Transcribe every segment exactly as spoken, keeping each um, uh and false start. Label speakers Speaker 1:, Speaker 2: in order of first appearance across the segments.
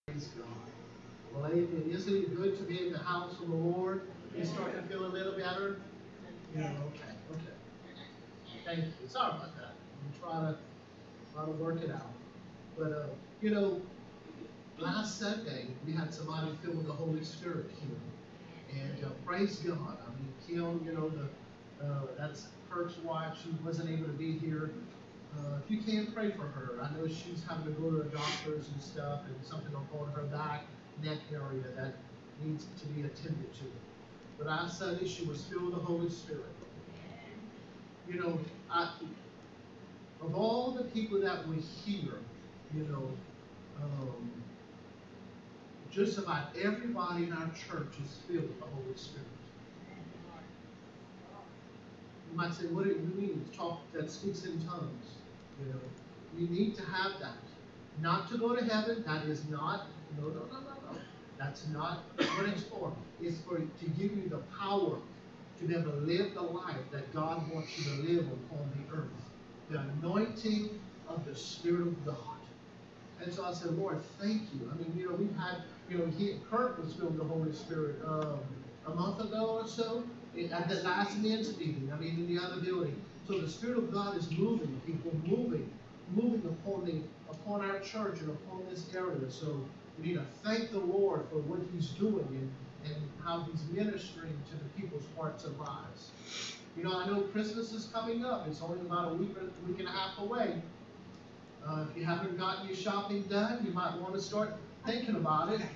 Speaker 1: Praise God. Well, it, it isn't it good to be in the house of the Lord? You start to feel a little better? Yeah, okay, okay. Thank you. Sorry about that. I'm trying to try to work it out. But uh, you know, last Sunday we had somebody filled with the Holy Spirit here. And uh, praise God. I mean, Kim, you know, the uh, that's Kirk's wife. She wasn't able to be here. Uh, if you can, pray for her. I know she's having to go to the doctors and stuff, and something on her back, neck area that needs to be attended to. But last Sunday, she was filled with the Holy Spirit. You know, I, of all the people that were here, you know, um, just about everybody in our church is filled with the Holy Spirit. You might say, what do you mean? Talk that speaks in tongues. You know, you need to have that. Not to go to heaven. That is not. No, no, no, no, no. That's not what it's for. It's for to give you the power to be able to live the life that God wants you to live upon the earth. The anointing of the Spirit of God. And so I said, Lord, thank you. I mean, you know, we've had, you know, he, Kurt was filled with the Holy Spirit um, a month ago or so at the last men's meeting. I mean, in the other building. So the Spirit of God is moving, people moving, moving upon the upon our church and upon this area. So we need to thank the Lord for what He's doing and, and how He's ministering to the people's hearts and lives. You know, I know Christmas is coming up. It's only about a week, a week and a half away. Uh, if you haven't gotten your shopping done, you might want to start thinking about it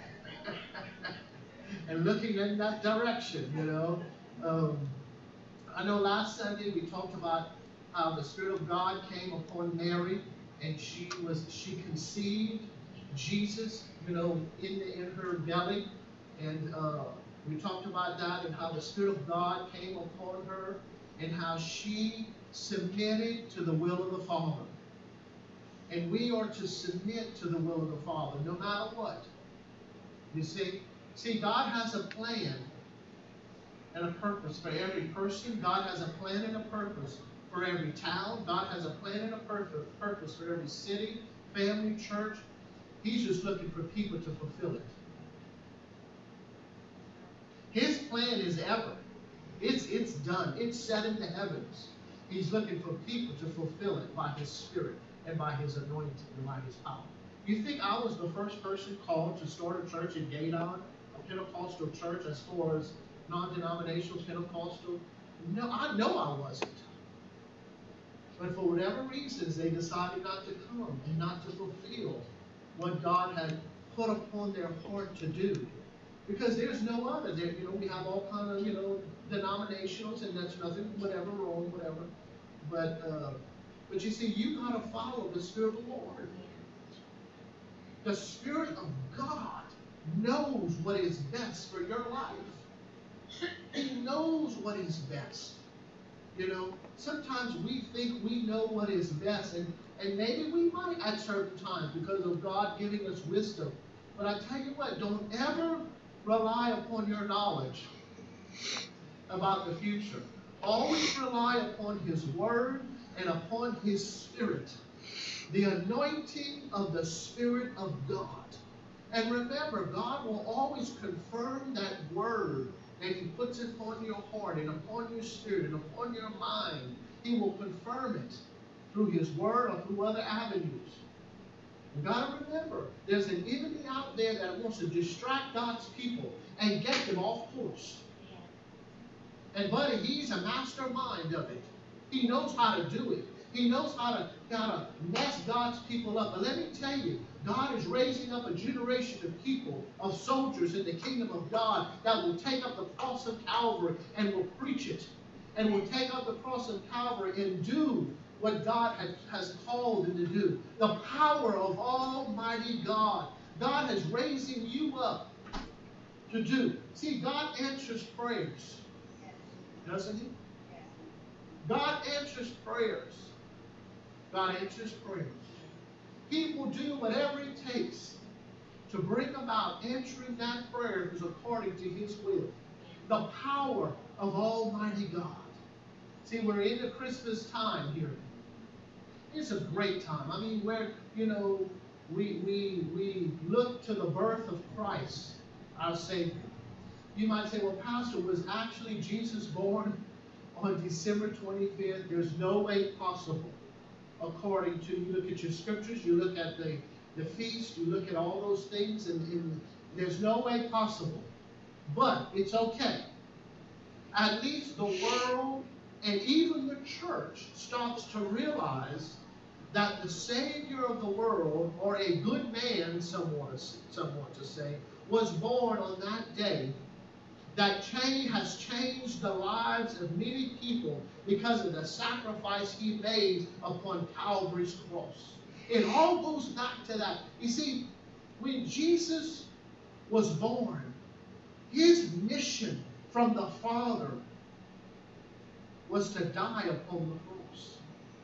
Speaker 1: and looking in that direction, you know. Um, I know last Sunday we talked about how the Spirit of God came upon Mary and she was she conceived Jesus, you know, in the, in her belly, and uh, we talked about that and how the Spirit of God came upon her and how she submitted to the will of the Father. And we are to submit to the will of the Father, no matter what. You see, see, God has a plan and a purpose for every person. God has a plan and a purpose for every town. God has a plan and a purpose, purpose for every city, family, church. He's just looking for people to fulfill it. His plan is ever. It's it's done. It's set in the heavens. He's looking for people to fulfill it by His Spirit and by His anointing and by His power. You think I was the first person called to start a church in Gaydon, a Pentecostal church, as far as non-denominational Pentecostal? No, I know I wasn't. But for whatever reasons, they decided not to come and not to fulfill what God had put upon their heart to do. Because there's no other. There, you know, we have all kind of, you know, denominationals, and that's nothing, whatever, wrong, whatever. But, uh, but you see, you got to follow the Spirit of the Lord. The Spirit of God knows what is best for your life. He knows what is best. You know, sometimes we think we know what is best, and, and maybe we might at certain times because of God giving us wisdom. But I tell you what, don't ever rely upon your knowledge about the future. Always rely upon His Word and upon His Spirit. The anointing of the Spirit of God. And remember, God will always confirm that word that He puts upon your heart and upon your spirit and upon your mind. He will confirm it through His Word or through other avenues. You got to remember, there's an enemy out there that wants to distract God's people and get them off course. And buddy, he's a mastermind of it. He knows how to do it. He knows how to, how to mess God's people up. But let me tell you, God is raising up a generation of people, of soldiers in the kingdom of God that will take up the cross of Calvary and will preach it. And will take up the cross of Calvary and do what God has, has called them to do. The power of Almighty God. God is raising you up to do. See, God answers prayers. Doesn't He? God answers prayers. God answers prayers. He will do whatever it takes to bring about answering that prayer is according to His will. The power of Almighty God. See, we're in the Christmas time here. It's a great time. I mean, we're, you know, we, we, we look to the birth of Christ, our Savior. You might say, well, Pastor, was actually Jesus born on December twenty-fifth? There's no way possible. According to, you look at your scriptures, you look at the, the feast, you look at all those things, and, and there's no way possible. But it's okay. At least the world and even the church starts to realize that the Savior of the world, or a good man, somewhat, somewhat to say, was born on that day, that change has changed the lives of many people because of the sacrifice he made upon Calvary's cross. It all goes back to that. You see, when Jesus was born, his mission from the Father was to die upon the cross.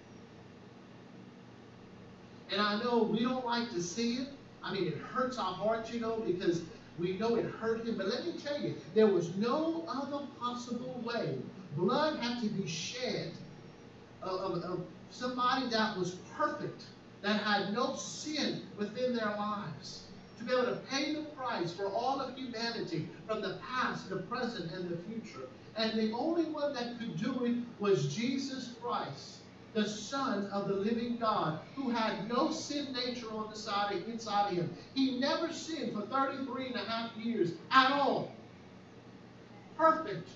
Speaker 1: And I know we don't like to see it. I mean, it hurts our hearts, you know, because we know it hurt him. But let me tell you, there was no other possible way. Blood had to be shed of, of, of somebody that was perfect, that had no sin within their lives, to be able to pay the price for all of humanity, from the past, the present, and the future. And the only one that could do it was Jesus Christ, the Son of the living God, who had no sin nature on the side of, inside of him. He never sinned for thirty-three and a half years at all. Perfect.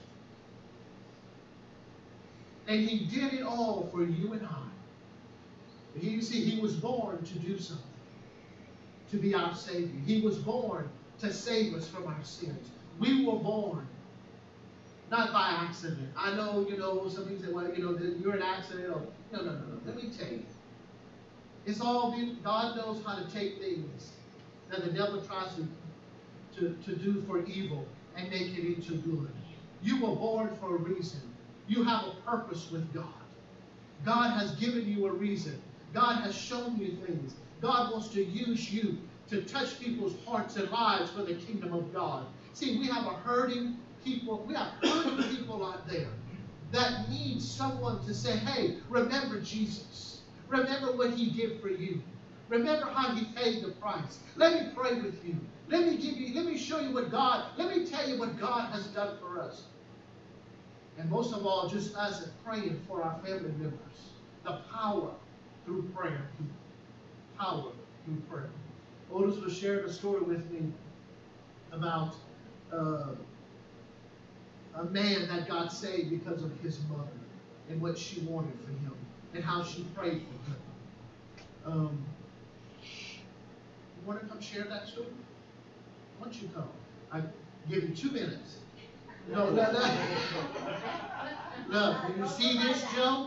Speaker 1: And he did it all for you and I. He, you see, he was born to do something, to be our Savior. He was born to save us from our sins. We were born not by accident. I know, you know, some people say, well, you know, you're an accident. Or, no, no, no, no. Let me tell you. It's all been, God knows how to take things that the devil tries to, to, to do for evil and make it into good. You were born for a reason. You have a purpose with God. God has given you a reason. God has shown you things. God wants to use you to touch people's hearts and lives for the kingdom of God. See, we have a hurting people, we have hurting people out there that need someone to say, hey, remember Jesus. Remember what he did for you. Remember how he paid the price. Let me pray with you. Let me give you, let me show you what God, let me tell you what God has done for us. And most of all, just us praying for our family members. The power through prayer. Power through prayer. Otis was sharing a story with me about uh, a man that got saved because of his mother and what she wanted for him and how she prayed for him. Um, you want to come share that story? Why don't you come? I give you two minutes. No, no, no. Look, you see this, Joe?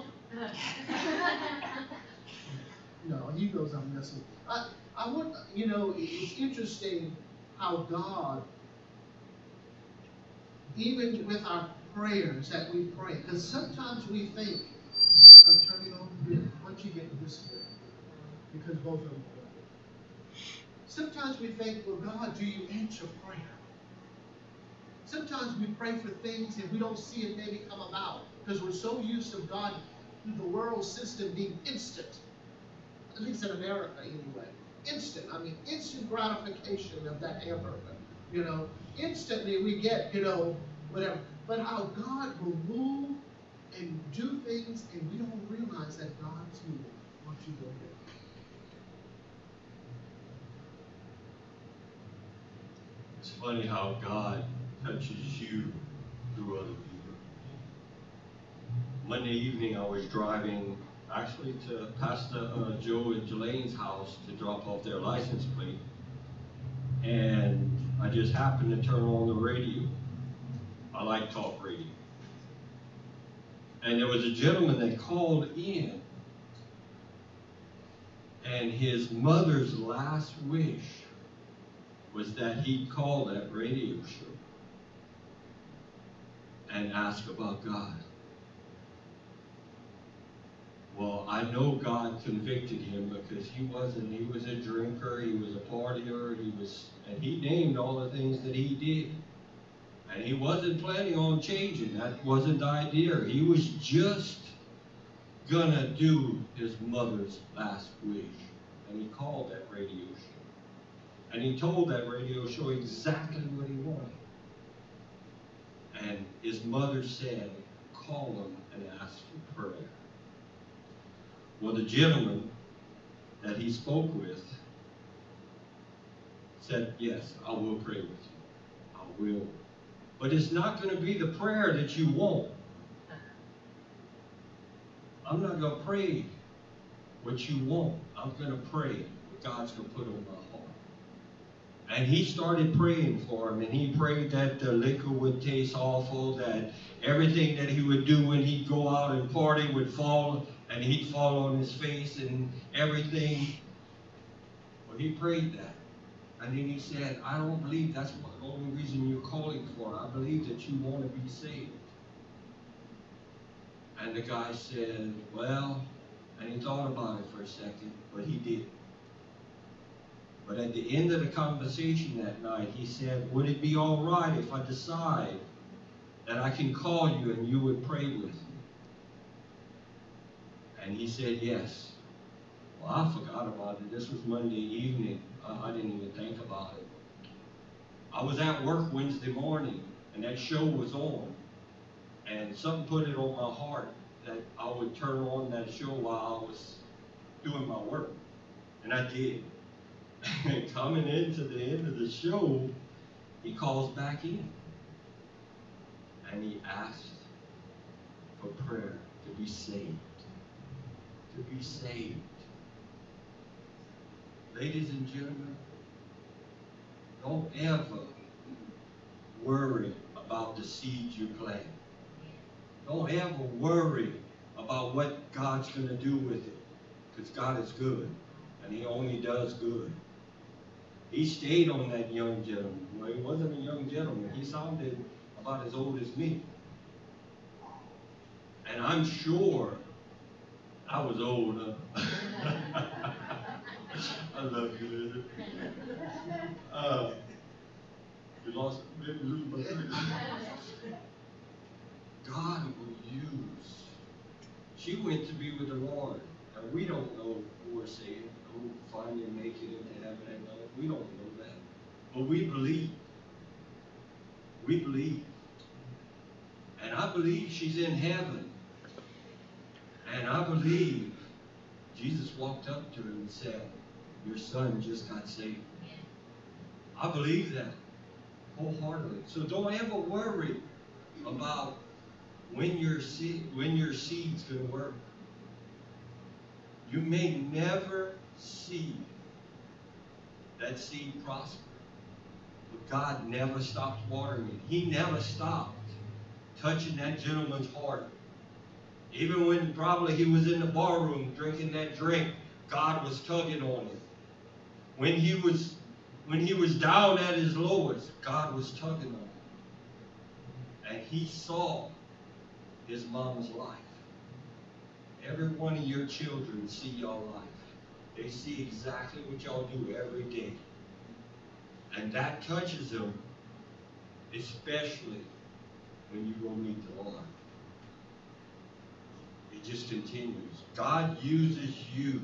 Speaker 1: No, he knows I'm messing. I, I want, you know, it's interesting how God, even with our prayers that we pray, because sometimes we think, uh, turn it on here, once you get this here, because both of them are. Sometimes we think, well, God, do you answer prayer? Sometimes we pray for things and we don't see it maybe come about because we're so used to God, the world system being instant. At least in America, anyway. Instant. I mean, instant gratification of that hamburger. You know, instantly we get, you know, whatever. But how God will move and do things and we don't realize that God's moving once you go there.
Speaker 2: It's funny how God touches you through other people. Monday evening, I was driving actually to Pastor uh, Joe and Jelane's house to drop off their license plate, and I just happened to turn on the radio. I like talk radio. And there was a gentleman that called in, and his mother's last wish was that he'd call that radio show and ask about God. Well, I know God convicted him because he wasn't, he was a drinker, he was a partier, he was, and he named all the things that he did. And he wasn't planning on changing. That wasn't the idea. He was just gonna do his mother's last wish and he called that radio show. And he told that radio show exactly what he wanted. And his mother said, call him and ask for prayer. Well, the gentleman that he spoke with said, yes, I will pray with you. I will. But it's not going to be the prayer that you want. I'm not going to pray what you want. I'm going to pray what God's going to put on my heart. And he started praying for him, and he prayed that the liquor would taste awful, that everything that he would do when he'd go out and party would fall, and he'd fall on his face and everything. Well, he prayed that. And then he said, I don't believe that's the only reason you're calling for. I believe that you want to be saved. And the guy said, well, and he thought about it for a second, but he did. But at the end of the conversation that night, he said, would it be all right if I decide that I can call you and you would pray with me? And he said, yes. Well, I forgot about it. This was Monday evening. Uh, I didn't even think about it. I was at work Wednesday morning, and that show was on. And something put it on my heart that I would turn on that show while I was doing my work. And I did. And coming into the end of the show, he calls back in. And he asked for prayer to be saved. To be saved. Ladies and gentlemen, don't ever worry about the seeds you plant. Don't ever worry about what God's going to do with it, because God is good, and he only does good. He stayed on that young gentleman. Well, he wasn't a young gentleman. He sounded about as old as me. And I'm sure I was older. I love you, Lizzie. Uh, you lost maybe lose my face. God will use. She went to be with the Lord, and we don't know who we're saved, who finally make it into heaven and all. We don't know that, but we believe. We believe, and I believe she's in heaven, and I believe Jesus walked up to her and said, your son just got saved. I believe that wholeheartedly. So don't ever worry about when your seed, when your seed's going to work. You may never see that seed prosper, but God never stopped watering it. He never stopped touching that gentleman's heart. Even when probably he was in the bar room drinking that drink, God was tugging on him. When he was, when he was down at his lowest, God was tugging on him. And he saw his mom's life. Every one of your children see your life. They see exactly what y'all do every day. And that touches them, especially when you go meet the Lord. It just continues. God uses you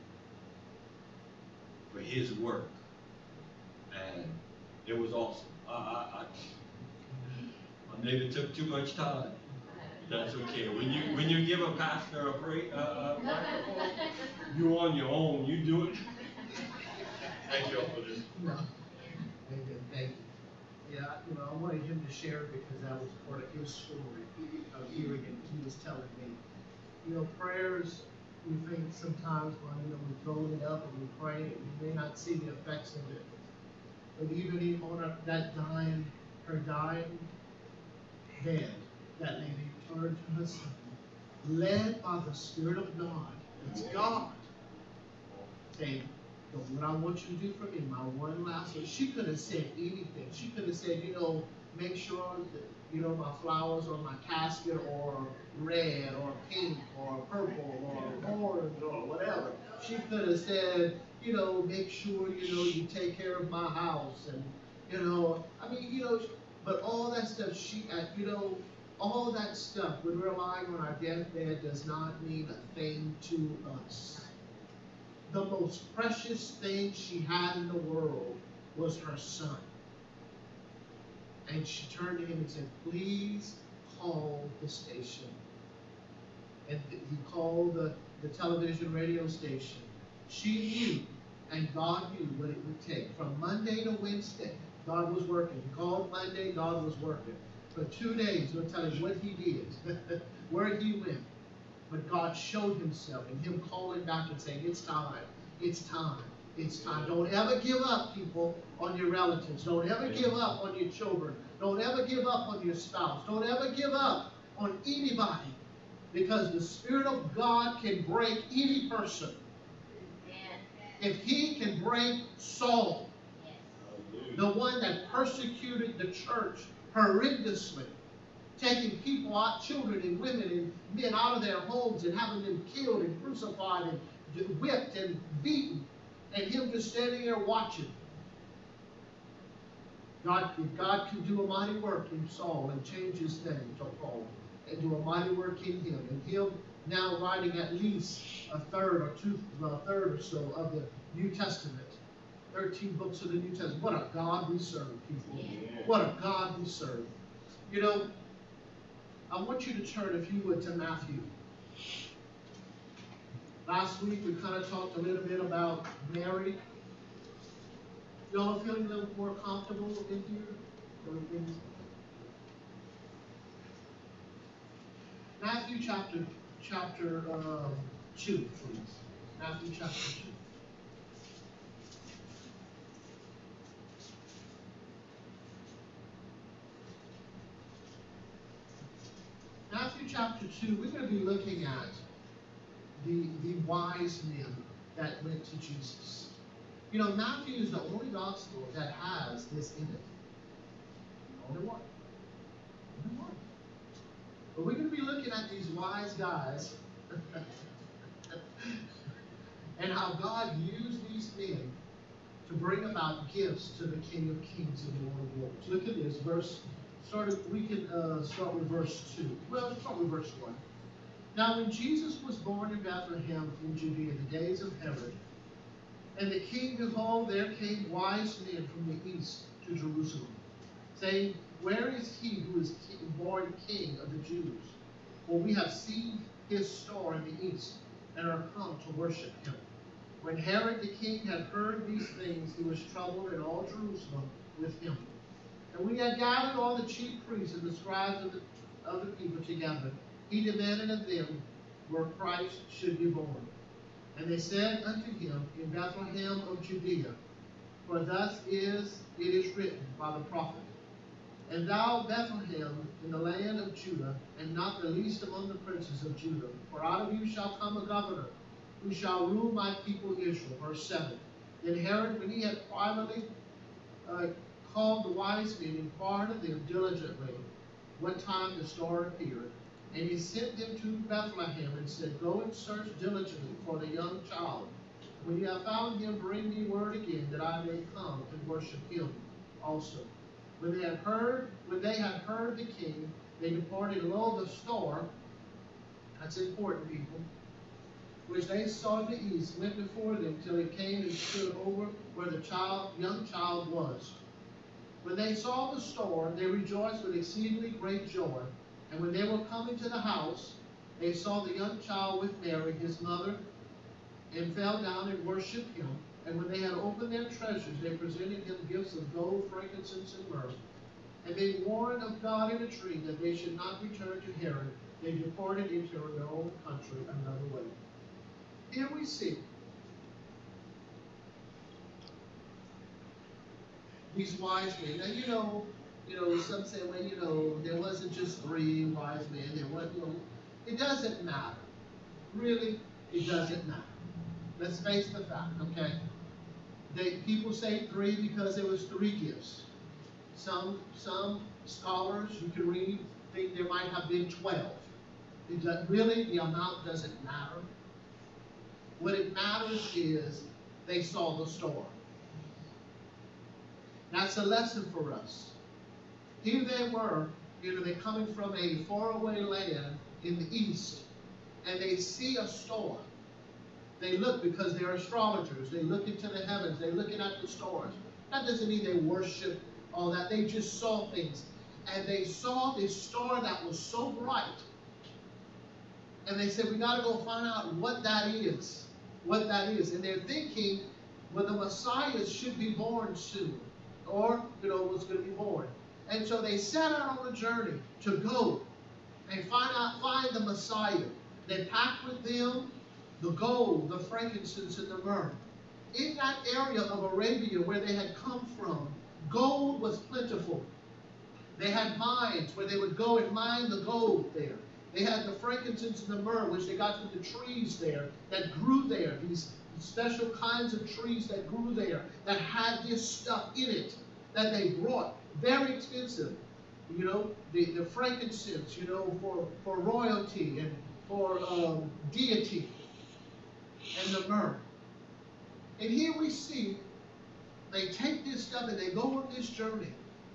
Speaker 2: for his work. And it was awesome. I, I, I, I maybe took too much time. That's okay. When you when you give a pastor a pray, uh, uh, microphone, you on your own. You do it. Thank you all for this.
Speaker 1: No. Thank you. Thank you. Yeah, you know, I wanted him to share it because that was part of his story of hearing it. He was telling me, you know, prayers, we think sometimes when, you know, we're throwing it up and we pray, we may not see the effects of it. But even on her, that dying, her dying bed, that lady turned to her son, led by the Spirit of God. It's God saying, what I want you to do for me, my one last one. She could have said anything. She could have said, you know, make sure that, you know, my flowers on my casket or red or pink or purple or orange or whatever. She could have said, you know, make sure, you know, you take care of my house and, you know, I mean, you know, but all that stuff, she, uh, you know, all that stuff, when we're lying on our deathbed, does not mean a thing to us. the most precious thing she had in the world was her son. And she turned to him and said, please call the station. And he called the, the television radio station. She knew, and God knew what it would take. From Monday to Wednesday, God was working. He called Monday, God was working. For two days, he'll tell you what he did, where he went. But God showed himself, and him calling back and saying, it's time, it's time, it's time. Don't ever give up, people, on your relatives. Don't ever give up on your children. Don't ever give up on your spouse. Don't ever give up on anybody. Because the Spirit of God can break any person. If he can break Saul, the one that persecuted the church horrendously, taking people out, children and women and men out of their homes and having them killed and crucified and whipped and beaten, and him just standing there watching. God, if God can do a mighty work in Saul and change his name to Paul, and do a mighty work in him, and him now writing at least a third or two, a third or so of the New Testament, thirteen books of the New Testament. What a God we serve, people! Yeah. What a God we serve! You know, I want you to turn, if you would, to Matthew. Last week we kind of talked a little bit about Mary. Y'all feeling a little more comfortable in here? Everything's Matthew chapter chapter um, two, please. Matthew chapter two. Matthew chapter two, we're going to be looking at the, the wise men that went to Jesus. You know, Matthew is the only gospel that has this in it. Only one. Only one. But we're going to be looking at these wise guys and how God used these men to bring about gifts to the King of Kings and Lord of Lords. Look at this verse. Started, we can uh, start with verse two. Well, let's start with verse one. Now, when Jesus was born in Bethlehem in Judea, the days of Herod, and the king, behold, there came wise men from the east to Jerusalem, saying, where is he who is born king of the Jews? For we have seen his star in the east, and are come to worship him. When Herod the king had heard these things, he was troubled, and all Jerusalem with him. And when he had gathered all the chief priests and the scribes of the, of the people together, he demanded of them where Christ should be born. And they said unto him, in Bethlehem of Judea, for thus is it is written by the prophet, and thou, Bethlehem, in the land of Judah, and not the least among the princes of Judah, for out of you shall come a governor, who shall rule my people Israel. Verse seven. Then Herod, when he had privately uh, called the wise men, inquired of them diligently what time the star appeared. And he sent them to Bethlehem, and said, go and search diligently for the young child. When you have found him, bring me word again, that I may come and worship him also. When they had heard, when they had heard the king, they departed. Lo, the star, that's important, people, which they saw in the east, went before them till it came and stood over where the child, young child was. When they saw the star, they rejoiced with exceedingly great joy. And when they were coming to the house, they saw the young child with Mary, his mother, and fell down and worshipped him. And when they had opened their treasures, they presented him gifts of gold, frankincense, and myrrh. And being warned of God in a dream that they should not return to Herod, they departed into their own country another way. Here we see these wise men. Now, you know, you know, some say, well, you know, there wasn't just three wise men. There was, you know, it doesn't matter. Really, it doesn't matter. Let's face the fact, okay? They, people say three because there was three gifts. Some some scholars, you can read, think there might have been twelve. It does, really, the amount doesn't matter. What it matters is they saw the star. That's a lesson for us. Here they were, you know, they're coming from a faraway land in the east, and they see a star. They look because they're astrologers. They look into the heavens. They're looking at the stars. That doesn't mean they worship all that. They just saw things. And they saw this star that was so bright. And they said, we got to go find out what that is. What that is. And they're thinking, well, the Messiah should be born soon. Or, you know, was going to be born. And so they set out on a journey to go and find out, find the Messiah. They packed with them the gold, the frankincense, and the myrrh. In that area of Arabia where they had come from, gold was plentiful. They had mines where they would go and mine the gold there. They had the frankincense and the myrrh, which they got from the trees there that grew there. These special kinds of trees that grew there that had this stuff in it that they brought. Very expensive. You know, the, the frankincense, you know, for, for royalty and for um, deity. And the myrrh. And here we see they take this stuff and they go on this journey.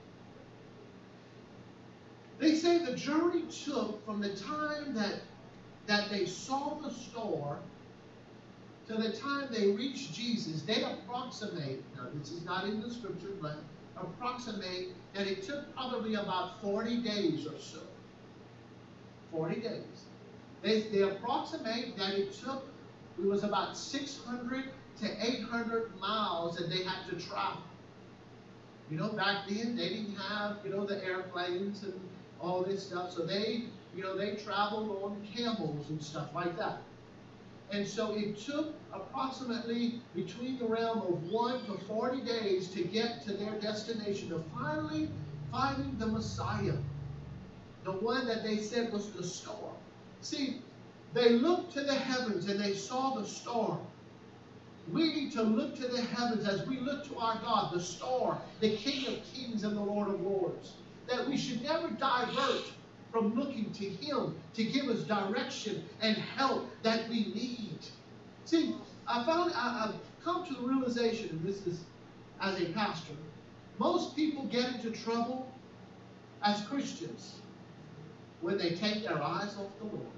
Speaker 1: They say the journey took from the time that, that they saw the star to the time they reached Jesus. They approximate, now this is not in the scripture, but approximate that it took probably about forty days or so. forty days. They, they approximate that it took, it was about six hundred to eight hundred miles that they had to travel. You know, back then they didn't have, you know, the airplanes and all this stuff. So they, you know, they traveled on camels and stuff like that. And so it took approximately between the realm of one to forty days to get to their destination of finally finding the Messiah. The one that they said was the star. See, they looked to the heavens and they saw the star. We need to look to the heavens as we look to our God, the star, the King of Kings and the Lord of Lords. That we should never divert from looking to Him to give us direction and help that we need. See, I found, I, I've come to the realization, and this is as a pastor, most people get into trouble as Christians when they take their eyes off the Lord.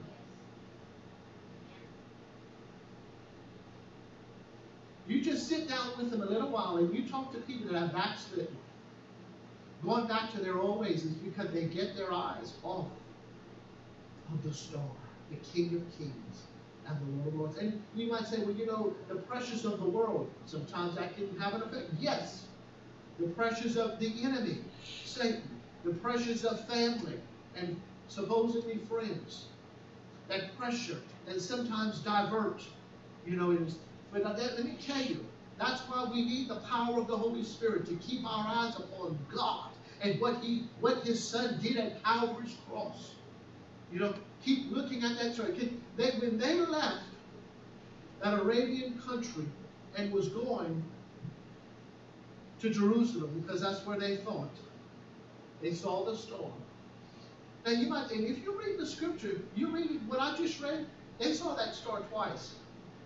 Speaker 1: You just sit down with them a little while and you talk to people that have backslidden. Going back to their old ways is because they get their eyes off of the star, the King of Kings and the Lord of Lords. And you might say, well, you know, the pressures of the world, sometimes that can have an effect. Yes, the pressures of the enemy, Satan, the pressures of family and supposedly friends, that pressure and sometimes divert, you know, is, but let me tell you, that's why we need the power of the Holy Spirit to keep our eyes upon God and what He, what His Son did at Calvary's cross. You know, keep looking at that story. They, when they left that Arabian country and was going to Jerusalem, because that's where they thought, they saw the star. Now you might think, if you read the scripture, you read what I just read, they saw that star twice.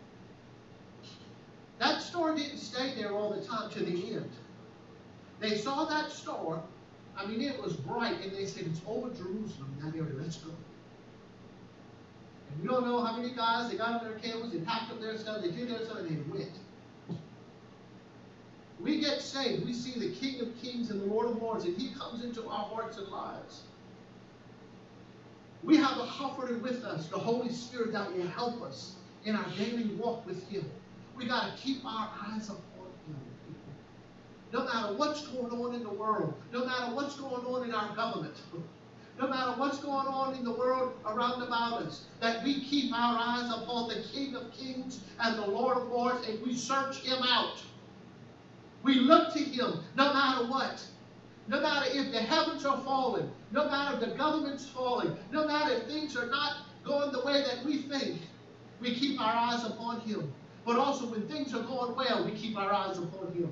Speaker 1: That star didn't stay there all the time to the end. They saw that star. I mean, it was bright, and they said, it's over Jerusalem in that area. Let's go. And we don't know how many guys, they got on their camels, they packed up their stuff, they did their stuff, and they went. We get saved. We see the King of Kings and the Lord of Lords, and He comes into our hearts and lives. We have a comforter with us, the Holy Spirit, that will help us in our daily walk with Him. We got to keep our eyes upon Him, people. No matter what's going on in the world, no matter what's going on in our government, no matter what's going on in the world around about us, that we keep our eyes upon the King of Kings and the Lord of Lords, and we search Him out. We look to Him no matter what. No matter if the heavens are falling, no matter if the government's falling, no matter if things are not going the way that we think, we keep our eyes upon Him. But also when things are going well, we keep our eyes upon Him.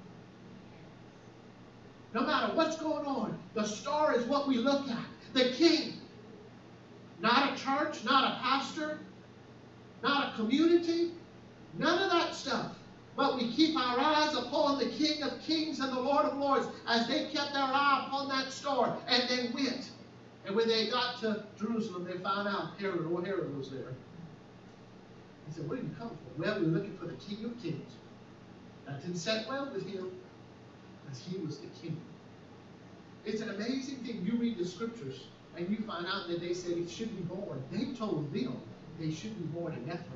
Speaker 1: No matter what's going on, the star is what we look at. The King. Not a church, not a pastor, not a community, none of that stuff. But we keep our eyes upon the King of Kings and the Lord of Lords as they kept their eye upon that star and they went. And when they got to Jerusalem, they found out Herod, or Herod was there. He said, what did you come for? Well, we were looking for the King of Kings. That didn't set well with him, because he was the king. It's an amazing thing. You read the scriptures, and you find out that they said he should be born. They told them they should be born in Bethlehem.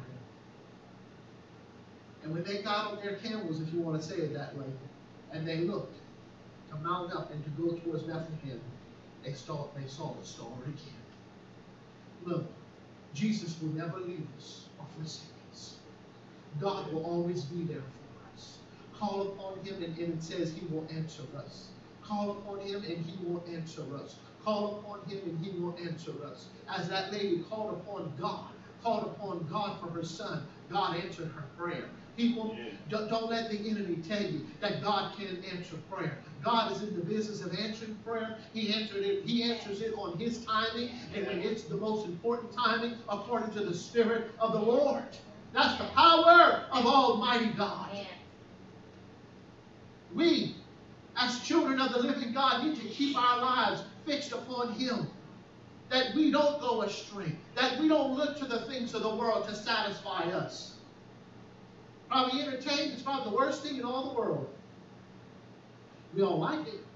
Speaker 1: And when they got on their camels, if you want to say it that way, and they looked to mount up and to go towards Bethlehem, they saw, they saw the star again. Look, Jesus will never leave us or forsake us. God will always be there for us. Call upon him, and, and it says he will answer us. Call upon him, and he will answer us. Call upon him, and he will answer us. As that lady called upon God, called upon God for her son, God answered her prayer. People, don't, don't let the enemy tell you that God can't answer prayer. God is in the business of answering prayer. He answered it. He answers it on his timing, and when it's the most important timing, according to the Spirit of the Lord. That's the power of Almighty God. We, as children of the living God, need to keep our lives fixed upon him. That we don't go astray. That we don't look to the things of the world to satisfy us. Probably entertainment is probably the worst thing in all the world. We all like it.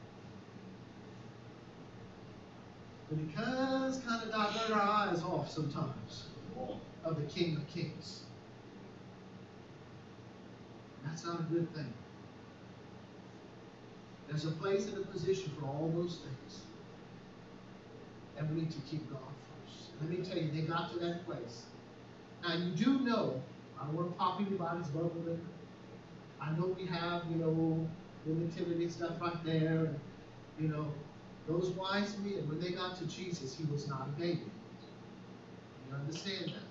Speaker 1: But it does kind of divert our eyes off sometimes of the King of Kings. That's not a good thing. There's a place and a position for all those things. And we need to keep God first. Let me tell you, they got to that place. Now you do know, I don't want to pop anybody's bubble in. I know we have, you know, the nativity stuff right there. And, you know, those wise men, when they got to Jesus, he was not a baby. You understand that?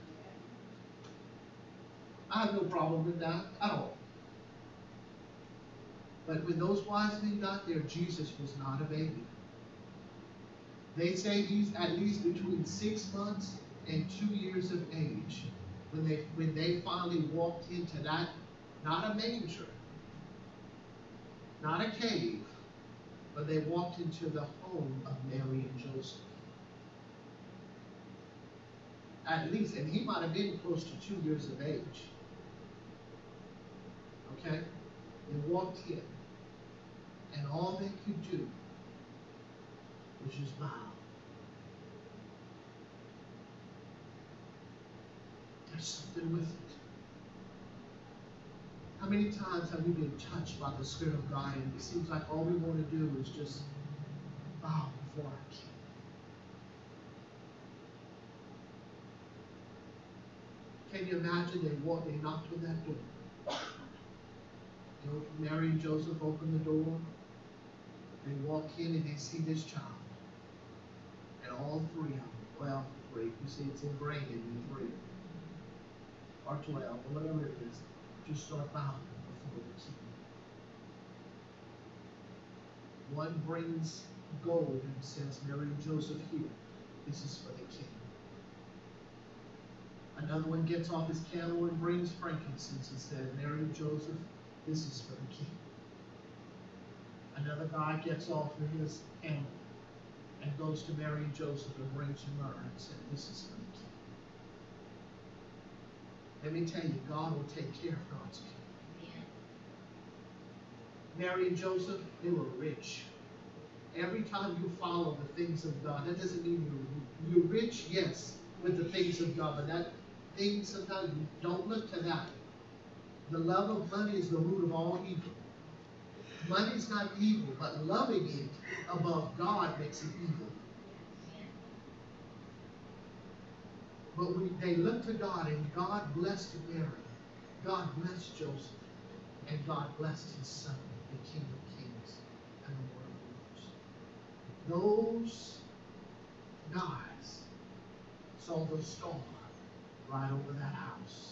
Speaker 1: I have no problem with that at all. But when those wise men got there, Jesus was not a baby. They say he's at least between six months and two years of age when they when they finally walked into that, not a manger, not a cave, but they walked into the home of Mary and Joseph. At least, and he might have been close to two years of age. Okay? They walked in, and all they could do was just bow. There's something with it. How many times have we been touched by the Spirit of God, and it seems like all we want to do is just bow before our King? Can you imagine they walked, they knocked on that door. You know, Mary and Joseph open the door. They walk in and they see this child. And all three of them, well, three, you see it's ingrained in you, three. Or twelve, or whatever it is, just start bowing before the King. One brings gold and says, Mary and Joseph, here, this is for the King. Another one gets off his camel and brings frankincense and says, Mary and Joseph, this is for the King. Another guy gets off of his camel and goes to Mary and Joseph and brings myrrh and says, this is for the King. Let me tell you, God will take care of God's people. Yeah. Mary and Joseph, they were rich. Every time you follow the things of God, that doesn't mean you're, you're rich, yes, with the things of God, but that thing, sometimes you don't look to that. The love of money is the root of all evil. Money is not evil, but loving it above God makes it evil. But we, they looked to God, and God blessed Mary. God blessed Joseph. And God blessed his son, the King of Kings and the Lord of Lords. Those guys saw the star right over that house.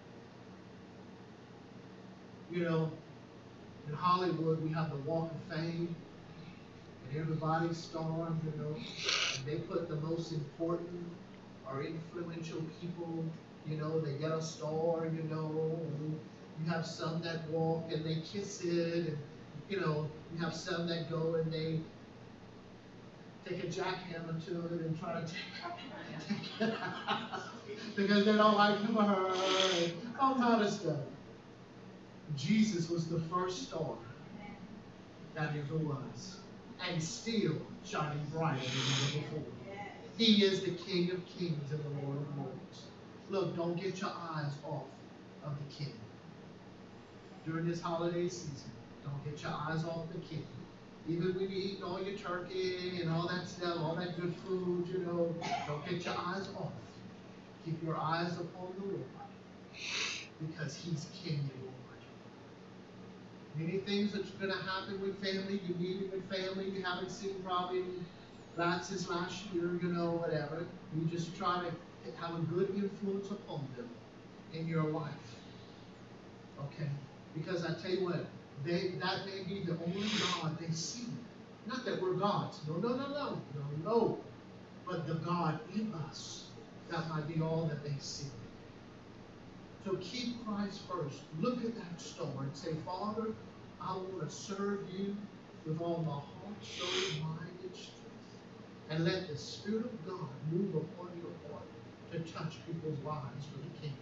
Speaker 1: You know, in Hollywood, we have the Walk of Fame, and everybody's starred, you know, and they put the most important or influential people, you know, they get a star, you know, and you have some that walk and they kiss it, and, you know, you have some that go and they take a jackhammer to it and try to take, take it out because they don't like her, all kind of stuff. Jesus was the first star that ever was, and still shining brighter than ever before. He is the King of Kings and the Lord of Lords. Look, don't get your eyes off of the King. During this holiday season, don't get your eyes off the King. Even when you're eating all your turkey and all that stuff, all that good food, you know, don't get your eyes off. Keep your eyes upon the Lord, because He's King and Lord. Many things that's going to happen with family. You're meeting with family you haven't seen probably back since last year, you know, whatever. You just try to have a good influence upon them in your life. Okay? Because I tell you what, they that may be the only God they see. Not that we're gods. No, no, no, no. No, no. But the God in us. That might be all that they see. So keep Christ first. Look at that star and say, Father, I want to serve you with all my heart, soul, mind, and strength. And let the Spirit of God move upon your heart to touch people's lives for the kingdom.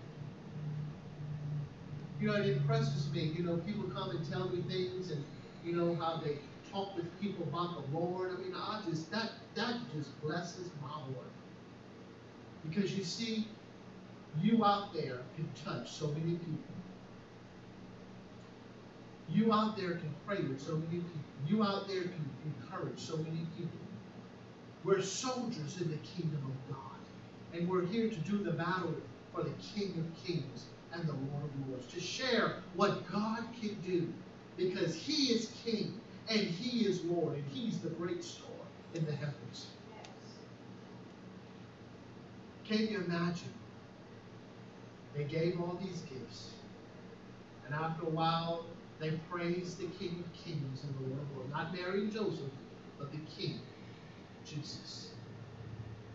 Speaker 1: You know, it impresses me. You know, people come and tell me things, and you know how they talk with people about the Lord. I mean, I just that that just blesses my heart. Because you see, you out there can touch so many people. You out there can pray with so many people. You out there can encourage so many people. We're soldiers in the kingdom of God. And we're here to do the battle for the King of Kings and the Lord of Lords. To share what God can do. Because He is King and He is Lord. And He's the great star in the heavens. Can you imagine? They gave all these gifts. And after a while, they praised the King of Kings and the Lord of Lords. Not Mary and Joseph, but the King, Jesus.